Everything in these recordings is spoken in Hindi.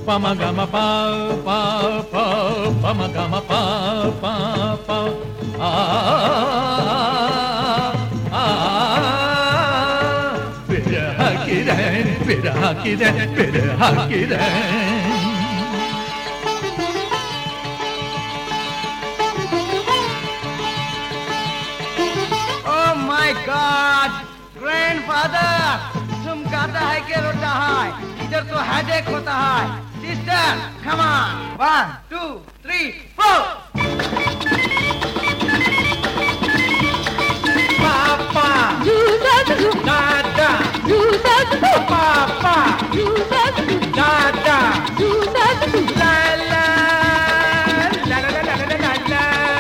Pamagama pa pa pa pamagama pa pa pa Biraha kiren biraha kiren biraha kiren Oh my God, grandfather, तुम गाता है कि रोता है? इधर तो हेडेक होता है. Sister, come on. 1, 2, 3, 4. Papa, Dada, Papa, Dada, la la la la la la la la la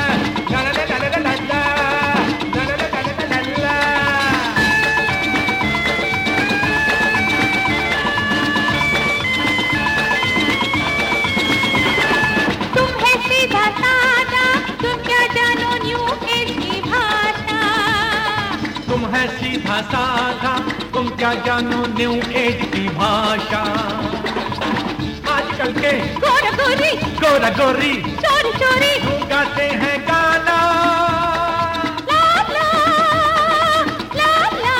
सीधा साधा तुम क्या जानो न्यू एज की भाषा आजकल के गोरा गोरी चोरी चोरी गाते हैं गाना ला ला ला ला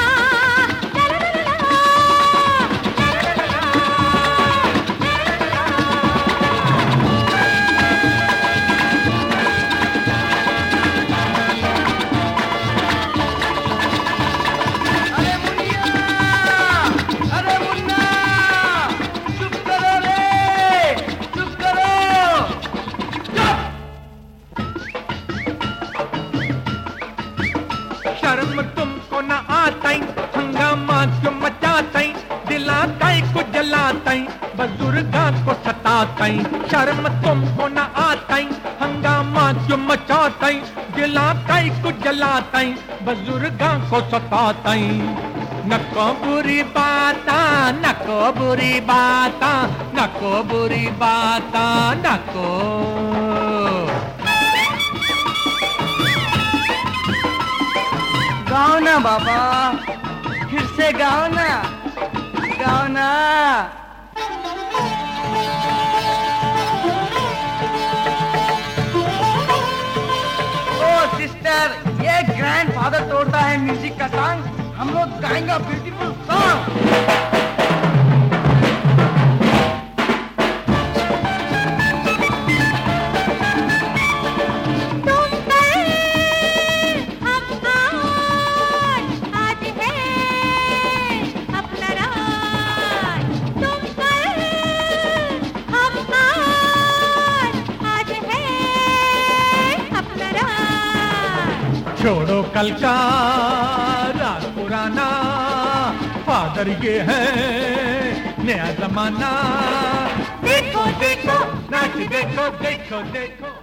शर्म तुमको न आताई हंगामा क्यों मचाताई दिलाताई को जलाताई बुजुर्गा को सताताई शर्म तुमको न आताई हंगामा क्यों मचाताई दिलाताई को जलाताई बुजुर्गा को सताताई नको बुरी बाता नको बुरी बाता नको बुरी बाता नको गाओ ना बाबा, फिर से गाओ ना, गाओ ना. ओ सिस्टर, ये ग्रैंडफादर तोड़ता है म्यूजिक का सॉन्ग, हम लोग गाएंगे ब्यूटीफुल सॉन्ग. छोड़ो कल का रात पुराना फादर ये है नया जमाना देखो देखो नाच देखो देखो देखो